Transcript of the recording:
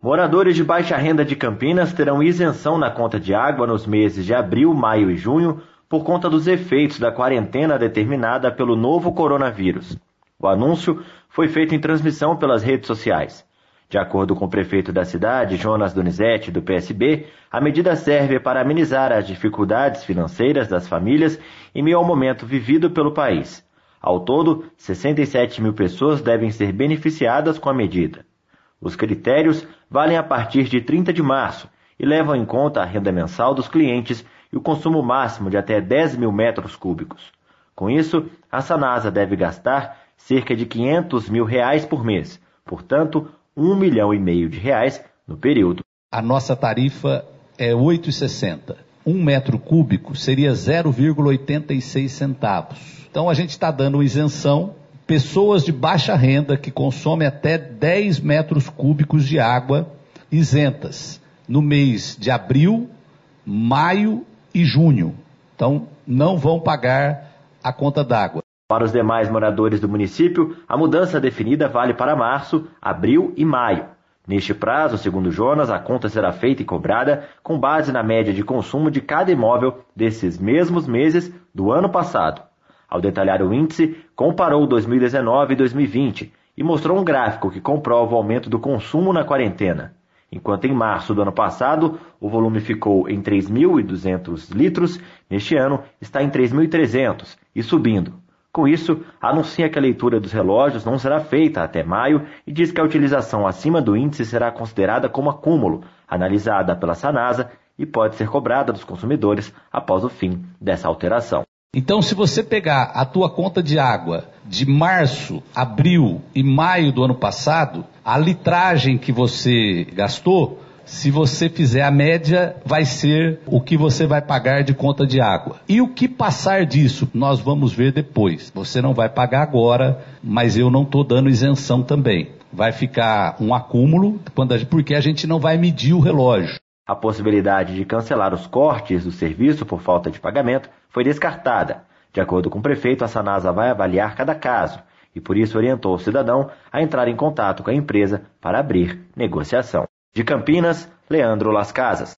Moradores de baixa renda de Campinas terão isenção na conta de água nos meses de abril, maio e junho por conta dos efeitos da quarentena determinada pelo novo coronavírus. O anúncio foi feito em transmissão pelas redes sociais. De acordo com o prefeito da cidade, Jonas Donizete, do PSB, a medida serve para amenizar as dificuldades financeiras das famílias em meio ao momento vivido pelo país. Ao todo, 67 mil pessoas devem ser beneficiadas com a medida. Os critérios valem a partir de 30 de março e levam em conta a renda mensal dos clientes e o consumo máximo de até 10 mil metros cúbicos. Com isso, a Sanasa deve gastar cerca de R$500 mil por mês, portanto, R$1,5 milhão no período. A nossa tarifa é R$ 8,60. 1 metro cúbico seria 0,86 centavos. Então a gente está dando isenção. Pessoas de baixa renda que consomem até 10 metros cúbicos de água isentas no mês de abril, maio e junho. Então não vão pagar a conta d'água. Para os demais moradores do município, a mudança definida vale para março, abril e maio. Neste prazo, segundo Jonas, a conta será feita e cobrada com base na média de consumo de cada imóvel desses mesmos meses do ano passado. Ao detalhar o índice, comparou 2019 e 2020 e mostrou um gráfico que comprova o aumento do consumo na quarentena. Enquanto em março do ano passado, o volume ficou em 3.200 litros, neste ano está em 3.300 e subindo. Com isso, anuncia que a leitura dos relógios não será feita até maio e diz que a utilização acima do índice será considerada como acúmulo, analisada pela Sanasa e pode ser cobrada dos consumidores após o fim dessa alteração. Então, se você pegar a tua conta de água de março, abril e maio do ano passado, a litragem que você gastou, se você fizer a média, vai ser o que você vai pagar de conta de água. E o que passar disso, nós vamos ver depois. Você não vai pagar agora, mas eu não estou dando isenção também. Vai ficar um acúmulo, porque a gente não vai medir o relógio. A possibilidade de cancelar os cortes do serviço por falta de pagamento foi descartada. De acordo com o prefeito, a Sanasa vai avaliar cada caso e por isso orientou o cidadão a entrar em contato com a empresa para abrir negociação. De Campinas, Leandro Las Casas.